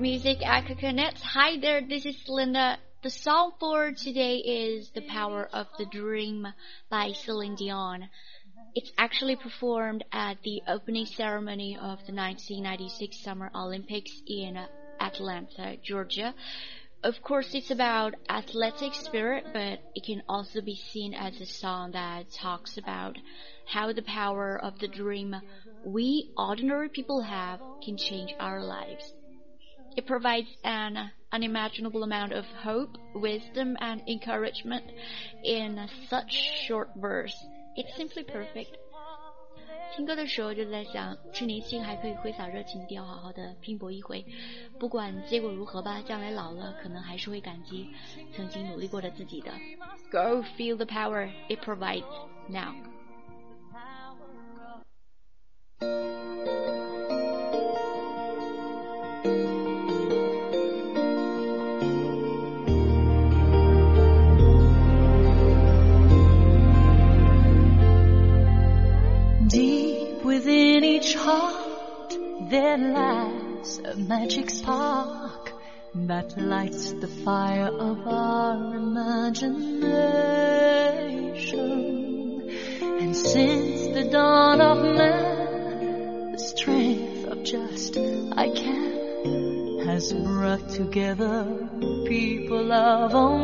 music at Coconuts. Hi there, this is Linda. The song for today is The Power of the Dream by Celine Dion. It's actually performed at the opening ceremony of the 1996 Summer Olympics in Atlanta, Georgia. Of course, it's about athletic spirit, but it can also be seen as a song that talks about how the power of the dream we ordinary people have can change our lives. It provides an unimaginable amount of hope, wisdom, and encouragement in such short verse. It's simply perfect. 听歌的时候就在想，趁年轻还可以挥洒热情地好好的拼搏一回，不管结果如何吧，将来老了可能还是会感激曾经努力过的自己的。Go feel the power it provides now. Deep within each heart there lies a magic spark that lights the fire of our imagination. And since the dawn of man, the strength of just I can has brought together people of all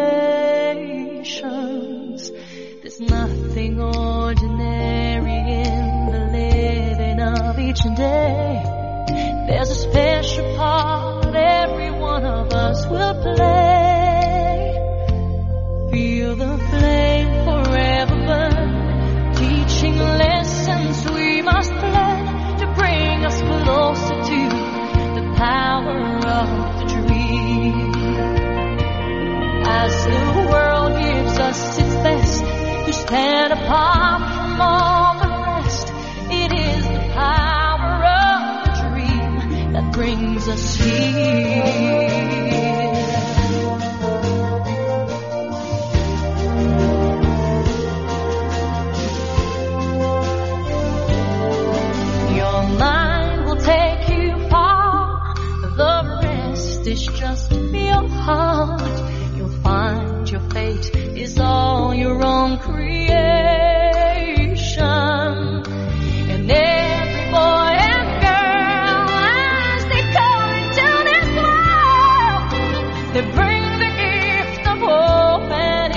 nations. There's nothing ordinary in the living of each day. There's a special part every one of us will play. Feel the flame forever burn, teaching lessons we must learn to bring us closer to the power of the dream. As the world gives us its best to stand apart from all the rest, it is the power of the dream that brings us here. Your mind will take you far, the rest is just your heart. You'll find your fate is all your own creation. And every boy and girl, as they come into this world, they bring the gift of hope and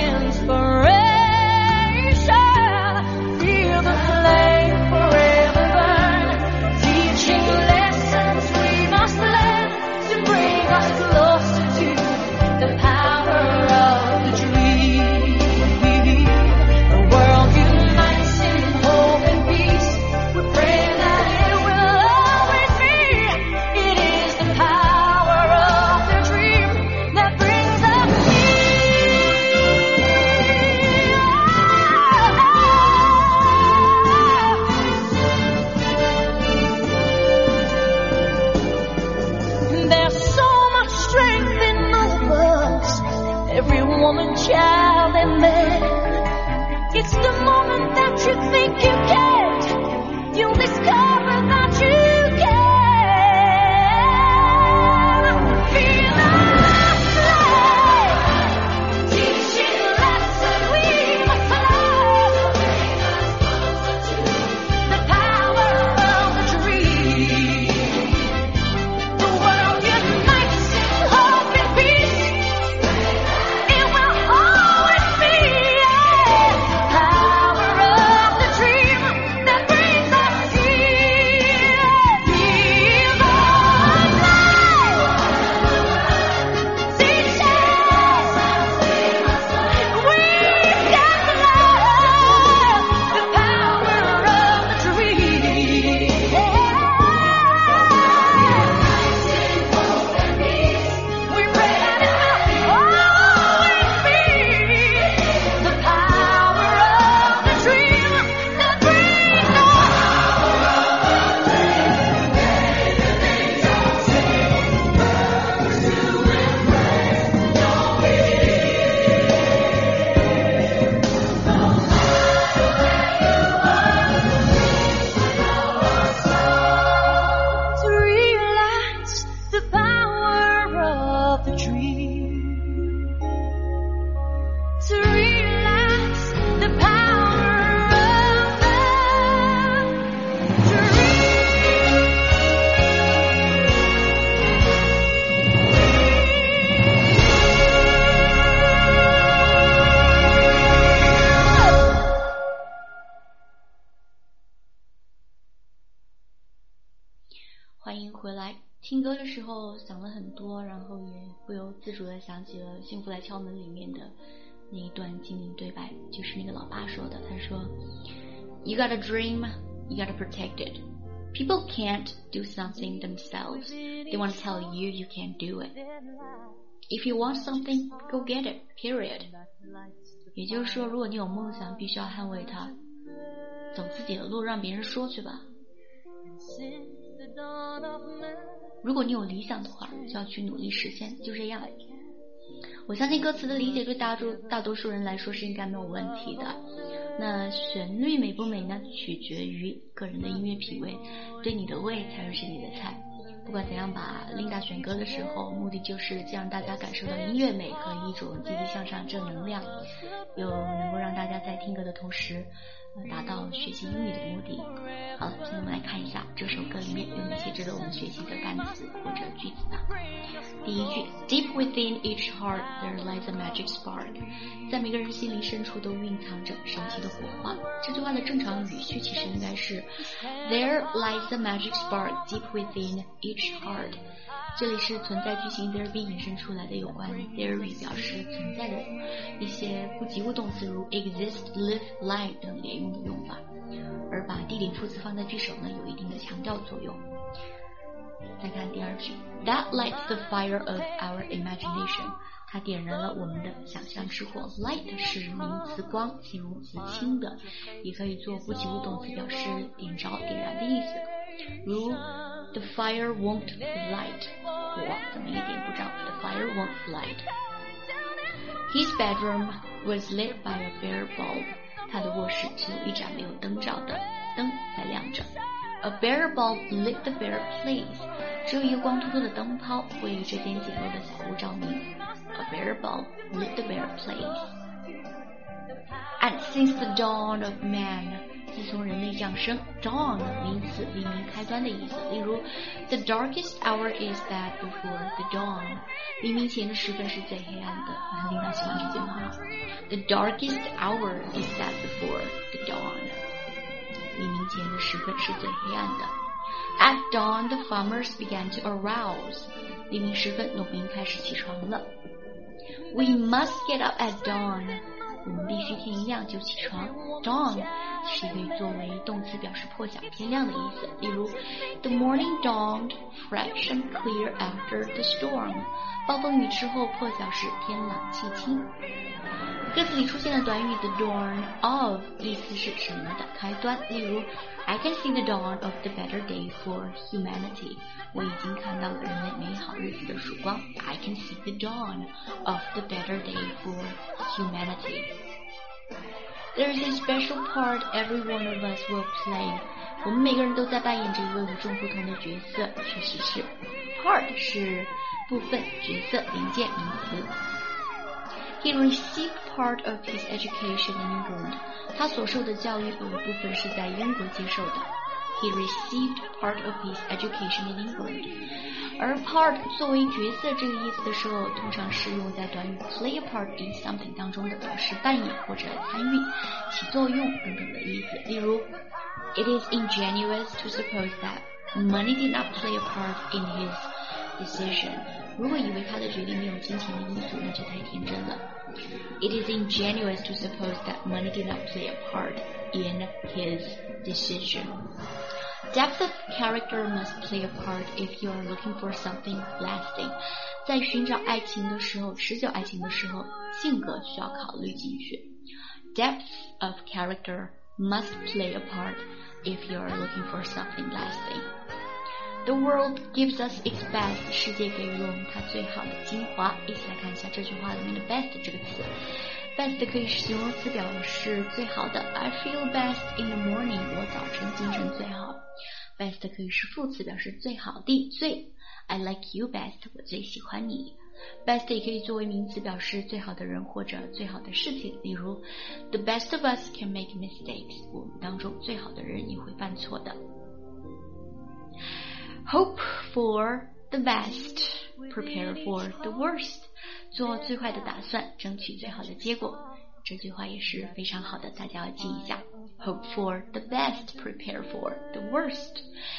inspiration. Feel the flame forever burn, teaching lessons we must learn to bring us closer to the power of the dream. The world unites in hope and peace. We pray that it will always be. It is the power of the dream that brings us here. There's so much strength in those words. Every woman, child, and man. It's the moment that you think you can't, you'll discover that you can. Feel the flame, teaching lessons we must learn, the power of the dream. The world unites in hope and peace. It will always be the power of the dream 听歌的时候想了很多，然后也不由自主地想起了《幸福来敲门》里面的那一段经典对白，就是那个老爸说的，他说 You got a dream, you got to protect it. People can't do something themselves. They want to tell you you can't do it. If you want something, go get it, period. 也就是说，如果你有梦想，必须要捍卫它，走自己的路，让别人说去吧。如果你有理想的话，就要去努力实现，就这样。我相信歌词的理解对大多数人来说是应该没有问题的。那旋律美不美呢？取决于个人的音乐品味，对你的胃才会是你的菜。不管怎样吧，琳达选歌的时候，目的就是既让大家感受到音乐美和一种积极向上正能量，又能够让大家在听歌的同时达到学习英语的目的。好了，现在我们来看一下这首歌里面有哪些值得我们学习的单词或者句子吧。第一句 Deep within each heart there lies a magic spark， 在每个人心里深处都蕴藏着神奇的火花。这句话的正常语序其实应该是 There lies a magic spark deep within each heart， 这里是存在句型 there be 引申出来的有关 there be 表示存在的一些不及物动词，如 exist, live, lie 等连用的用法，而把地点副词放在句首呢，有一定的强调作用。再看第二句 That lights the fire of our imagination， 它点燃了我们的想象之火。 Light 是名词光，形容词轻的，也可以做不及物动词，表示点着点燃的意思，如 The fire won't light， 火怎么也点不着， The fire won't light。 His bedroom was lit by a bare bulb， 他的卧室只有一盏没有灯罩的灯在亮着。 A bare bulb lit the bare place， 只有一个光秃秃的灯泡为这间简陋的小屋照明。 A bare bulb lit the bare place。 And since the dawn of man， 自从人类降生， dawn 名词，黎明开端的意思，例如 The darkest hour is that before the dawn， 黎明前的时分是最黑暗的。琳达喜欢这句话 The darkest hour is that before the dawn， 黎明前的时分是最黑暗的。 At dawn the farmers began to arouse， 黎明时分农民开始起床了。 We must get up at dawn，我们必须天一亮就起床。 Dawn 是可以作为动词，表示破晓天亮的意思，例如 The morning dawned fresh and clear after the storm， 暴风雨之后破晓时天朗气清。歌词里出现的短语 The dawn of 意思是什么的开端，例如 I can see the dawn of the better day for humanity， 我已经看到了人类美好日子的曙光。 I can see the dawn of the better day for humanity。 There is a special part every one of us will play， 我们每个人都在扮演着一位与众不同的角色，确实是 part 是部分角色零件名词。He received part of his education in England， 他所受的教育有一部分是在英国接受的。He received part of his education in England。 而 part 作为角色这个意思的时候，通常是用在短语 play a part in something 当中的，表示扮演或者参与、起作用等等的意思。例如 It is ingenuous to suppose that money did not play a part in his decision， 如果以为他的决定没有金钱的因素，那就太天真了。 It is ingenuous to suppose that money did not play a part in his decision。 Depth of character must play a part if you are looking for something lasting。 在寻找爱情的时候，持久爱情的时候，性格需要考虑进去。 Depth of character must play a part if you are looking for something lasting。The world gives us its best， 世界给予了我们它最好的精华。一起来看一下这句话里面的 best 这个词。 Best 可以是形容词，表示最好的。 I feel best in the morning， 我早晨精神最好。 Best 可以是副词，表示最好的、最。 I like you best， 我最喜欢你。 Best 也可以作为名词，表示最好的人或者最好的事情，例如 The best of us can make mistakes， 我们当中最好的人也会犯错的。Hope for the best, prepare for the worst， 做最坏的打算，争取最好的结果。这句话也是非常好的，大家要记一下。Hope for the best, prepare for the worst。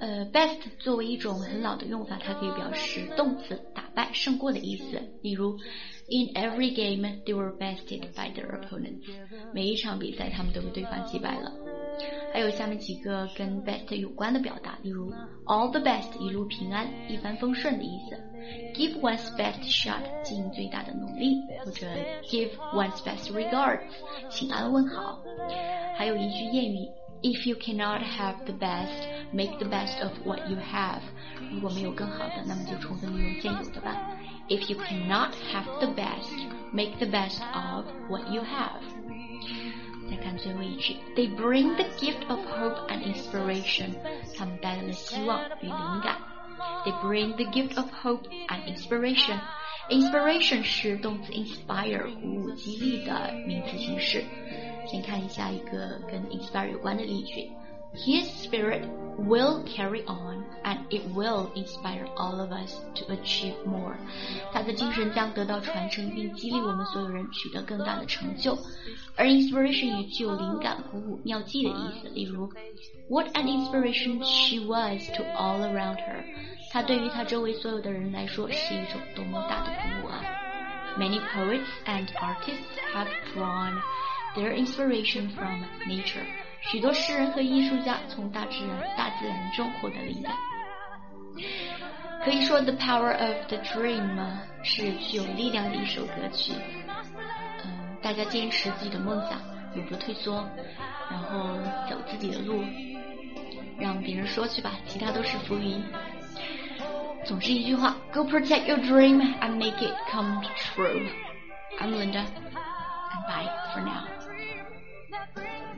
best 作为一种很老的用法，它可以表示动词打败、胜过的意思。例如 In every game, they were bested by their opponents. 每一场比赛他们都被对方击败了。还有下面几个跟 best 有关的表达，例如 all the best 一路平安、一帆风顺的意思， give one's best shot 尽最大的努力，或者 give one's best regards 请安问好。还有一句谚语， if you cannot have the best, make the best of what you have. 如果没有更好的，那么就充分利用现有的吧。 If you cannot have the best, make the best of what you have. 再看最后一句 They bring the gift of hope and inspiration. 他们带来了希望与灵感。 They bring the gift of hope and inspiration. Inspiration 是动词 inspire 鼓舞激励的名词形式。先看一下一个跟 inspire 有关的例句。His spirit will carry on, and it will inspire all of us to achieve more. 他的精神将得到传承，并激励我们所有人取得更大的成就。而 inspiration 也具有灵感、鼓舞、妙计的意思。例如 What an inspiration she was to all around her. 她对于她周围所有的人来说是一种多么大的鼓舞啊。Many poets and artists have drawn their inspiration from nature. 许多诗人和艺术家从大自然中获得灵感。可以说 The Power of the Dream 是具有力量的一首歌曲。大家坚持自己的梦想，永不退缩，然后走自己的路，让别人说去吧，其他都是浮云。总之一句话 Go protect your dream and make it come true. I'm Linda, and bye for now.